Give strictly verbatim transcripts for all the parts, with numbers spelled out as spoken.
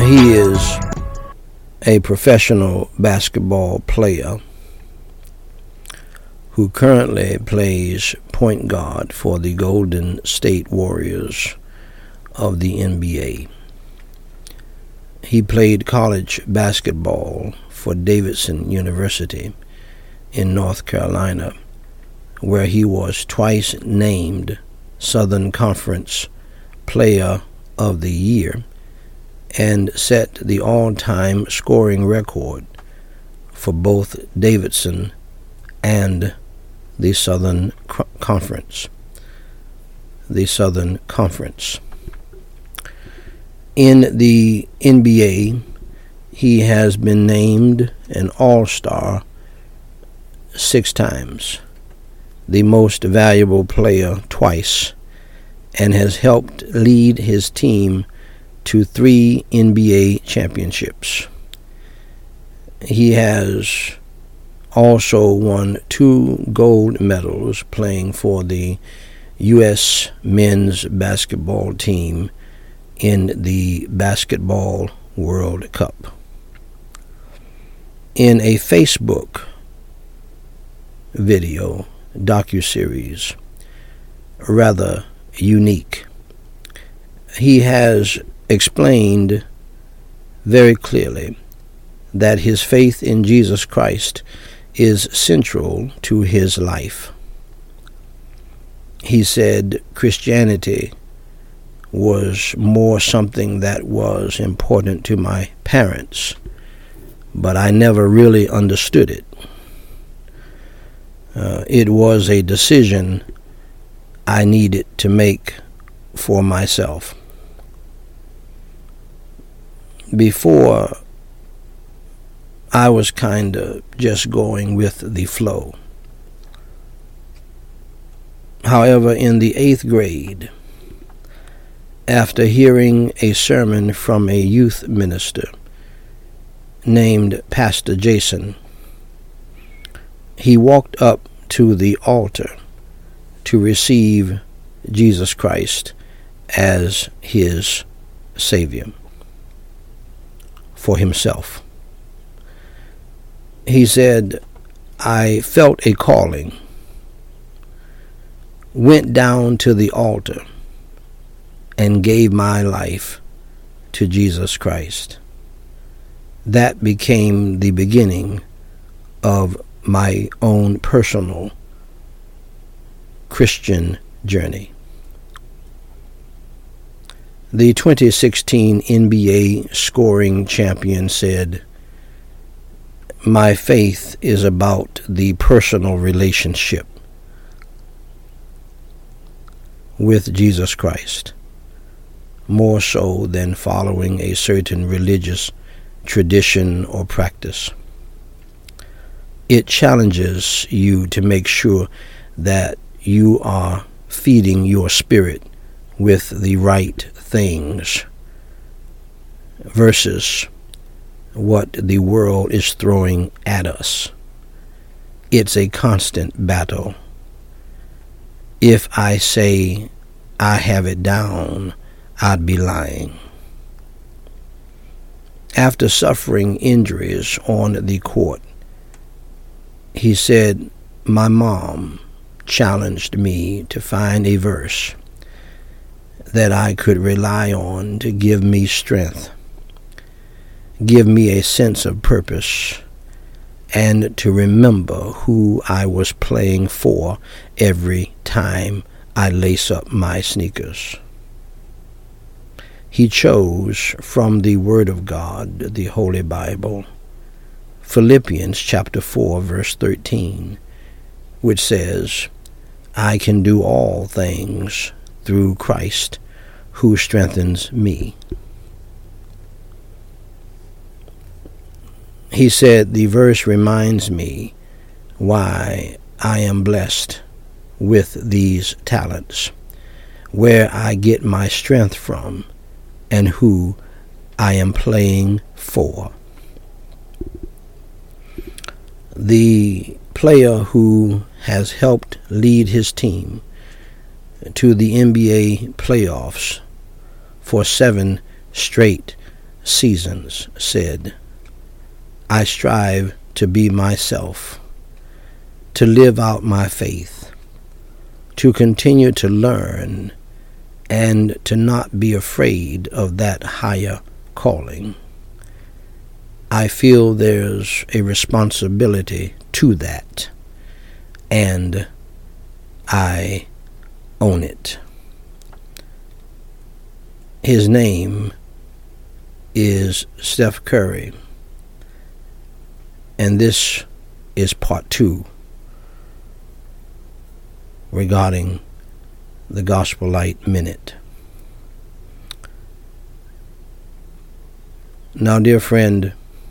He is a professional basketball player who currently plays point guard for the Golden State Warriors of the N B A. He played college basketball for Davidson University in North Carolina, where he was twice named Southern Conference Player of the Year and set the all-time scoring record for both Davidson and the Southern Conference. The Southern Conference. In the N B A, he has been named an All-Star six times, the most valuable player twice, and has helped lead his team to three N B A championships. He has also won two gold medals playing for the U S men's basketball team in the Basketball World Cup. In a Facebook video docuseries, rather unique, he has explained very clearly that his faith in Jesus Christ is central to his life. He said Christianity was more something that was important to my parents, but I never really understood it. Uh, it was a decision I needed to make for myself. Before, I was kind of just going with the flow. However, in the eighth grade, after hearing a sermon from a youth minister named Pastor Jason, he walked up to the altar to receive Jesus Christ as his Savior for himself. He said, I felt a calling, went down to the altar, and gave my life to Jesus Christ. That became the beginning of my own personal Christian journey. The twenty sixteen N B A scoring champion said, my faith is about the personal relationship with Jesus Christ, more so than following a certain religious tradition or practice. It challenges you to make sure that you are feeding your spirit with the right things versus what the world is throwing at us. It's a constant battle. If I say I have it down, I'd be lying. After suffering injuries on the court, he said, my mom challenged me to find a verse that I could rely on to give me strength, give me a sense of purpose, and to remember who I was playing for every time I lace up my sneakers. He chose from the Word of God, the Holy Bible, Philippians chapter four, verse thirteen, which says, I can do all things through Christ who strengthens me. He said, the verse reminds me why I am blessed with these talents, where I get my strength from, and who I am playing for. The player who has helped lead his team to the N B A playoffs for seven straight seasons said, I strive to be myself, to live out my faith, to continue to learn, and to not be afraid of that higher calling. I feel there's a responsibility to that, and I own it. His name is Steph Curry, and this is part two regarding the Gospel Light Minute. Now, dear friend,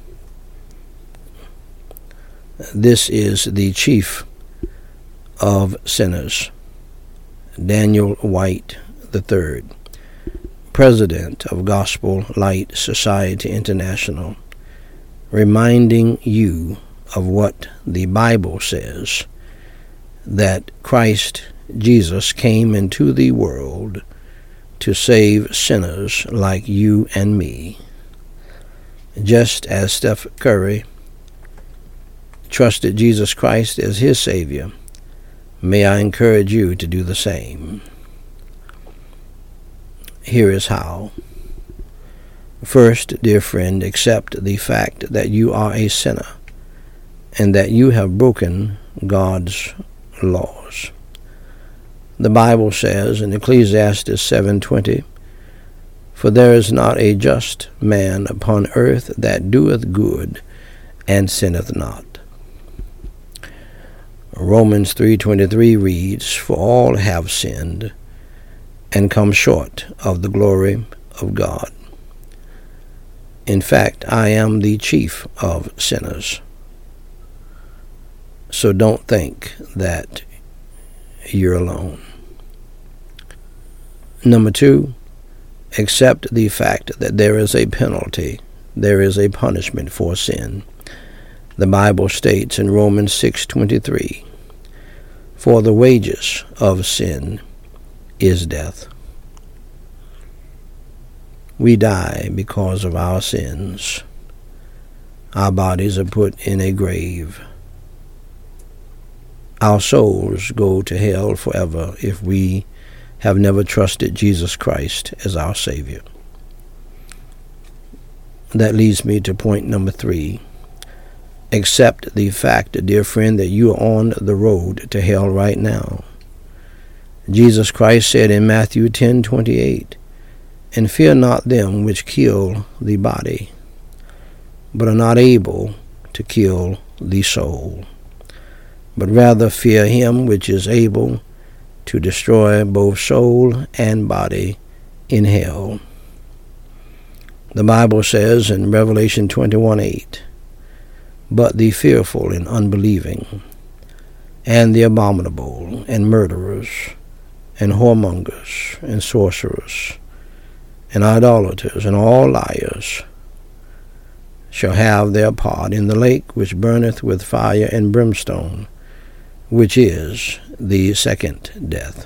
this is the chief of sinners, Daniel White the third, president of Gospel Light Society International, reminding you of what the Bible says, that Christ Jesus came into the world to save sinners like you and me. Just as Steph Curry trusted Jesus Christ as his Savior, may I encourage you to do the same. Here is how. First, dear friend, accept the fact that you are a sinner and that you have broken God's laws. The Bible says in Ecclesiastes seven twenty, For there is not a just man upon earth that doeth good and sinneth not. Romans three twenty-three reads, For all have sinned and come short of the glory of God. In fact, I am the chief of sinners. So don't think that you're alone. Number two, accept the fact that there is a penalty, there is a punishment for sin. The Bible states in Romans six twenty-three, For the wages of sin is death. We die because of our sins. Our bodies are put in a grave. Our souls go to hell forever if we have never trusted Jesus Christ as our Savior. That leads me to point number three. Accept the fact, dear friend, that you are on the road to hell right now. Jesus Christ said in Matthew ten twenty-eight, And fear not them which kill the body, but are not able to kill the soul, but rather fear him which is able to destroy both soul and body in hell. The Bible says in Revelation twenty-one eight, But the fearful and unbelieving, and the abominable, and murderers, and whoremongers, and sorcerers, and idolaters, and all liars, shall have their part in the lake which burneth with fire and brimstone, which is the second death.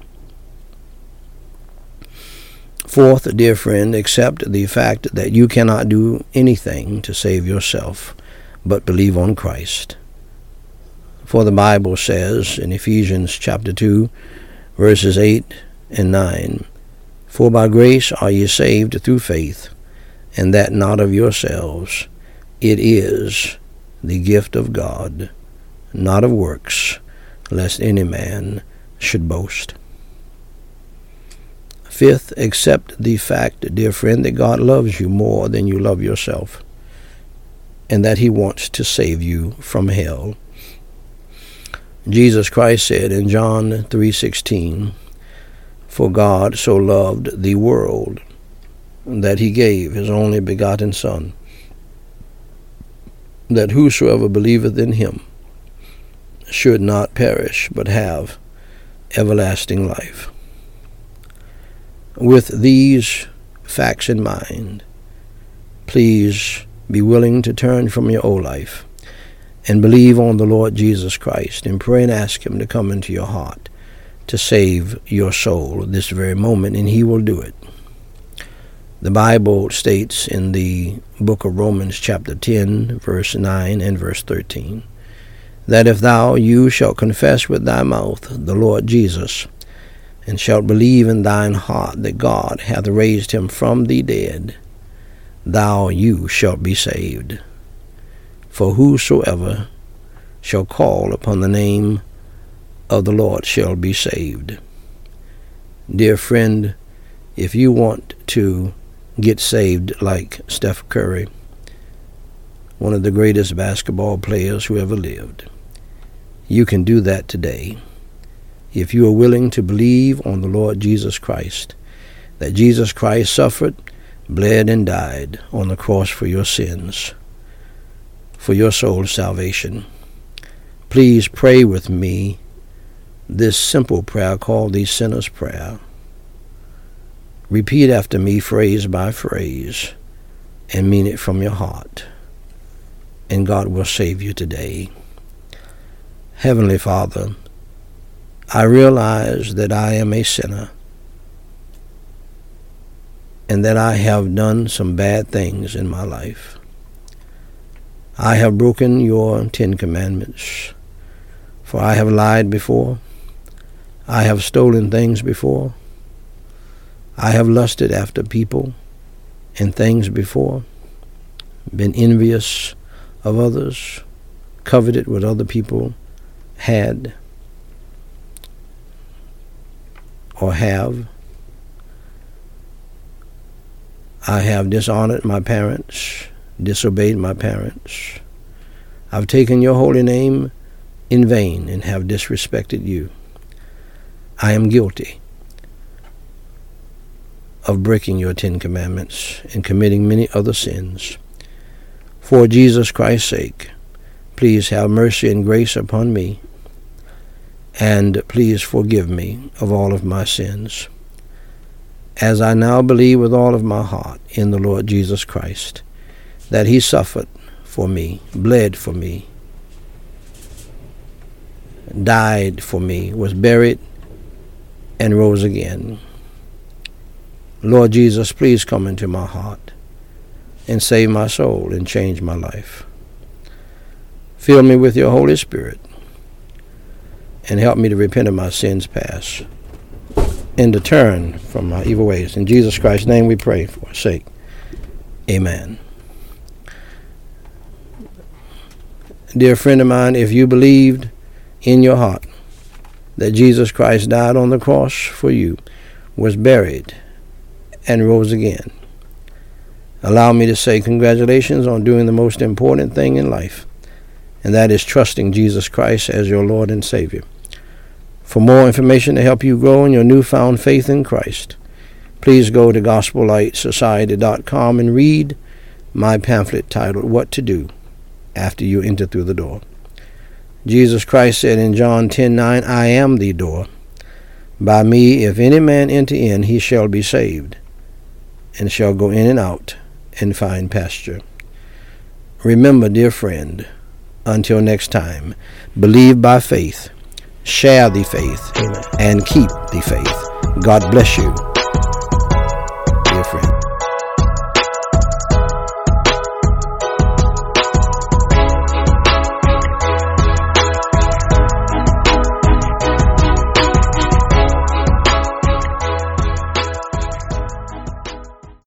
Fourth, dear friend, accept the fact that you cannot do anything to save yourself, but believe on Christ. For the Bible says in Ephesians chapter two, verses eight and nine, For by grace are ye saved through faith, and that not of yourselves. It is the gift of God, not of works, lest any man should boast. Fifth, accept the fact, dear friend, that God loves you more than you love yourself, and that he wants to save you from hell. Jesus Christ said in John three sixteen, For God so loved the world that he gave his only begotten Son, that whosoever believeth in him should not perish, but have everlasting life. With these facts in mind, please be willing to turn from your old life and believe on the Lord Jesus Christ, and pray and ask him to come into your heart to save your soul this very moment, and he will do it. The Bible states in the book of Romans chapter ten, verse nine and verse thirteen, that if thou, you shalt confess with thy mouth the Lord Jesus, and shalt believe in thine heart that God hath raised him from the dead, thou, you shalt be saved. For whosoever shall call upon the name of the Lord shall be saved. Dear friend, if you want to get saved like Steph Curry, one of the greatest basketball players who ever lived, you can do that today if you are willing to believe on the Lord Jesus Christ, that Jesus Christ suffered, bled, and died on the cross for your sins, for your soul's salvation. Please pray with me this simple prayer called the Sinner's Prayer. Repeat after me phrase by phrase and mean it from your heart, and God will save you today. Heavenly Father, I realize that I am a sinner and that I have done some bad things in my life. I have broken your Ten Commandments, for I have lied before. I have stolen things before. I have lusted after people and things before, been envious of others, coveted what other people had or have. I have dishonored my parents, disobeyed my parents. I've taken your holy name in vain and have disrespected you. I am guilty of breaking your Ten Commandments and committing many other sins. For Jesus Christ's sake, please have mercy and grace upon me, and please forgive me of all of my sins. As I now believe with all of my heart in the Lord Jesus Christ, that he suffered for me, bled for me, died for me, was buried, and rose again. Lord Jesus, please come into my heart and save my soul and change my life. Fill me with your Holy Spirit and help me to repent of my sins past and to turn from my evil ways. In Jesus Christ's name we pray for our sake. Amen. Dear friend of mine, if you believed in your heart that Jesus Christ died on the cross for you, was buried, and rose again, allow me to say congratulations on doing the most important thing in life, and that is trusting Jesus Christ as your Lord and Savior. For more information to help you grow in your newfound faith in Christ, please go to gospel light society dot com and read my pamphlet titled What to Do After You Enter Through the Door. Jesus Christ said in John ten nine, I am the door. By me, if any man enter in, he shall be saved, and shall go in and out and find pasture. Remember, dear friend, until next time, believe by faith, share the faith, Amen, and keep the faith. God bless you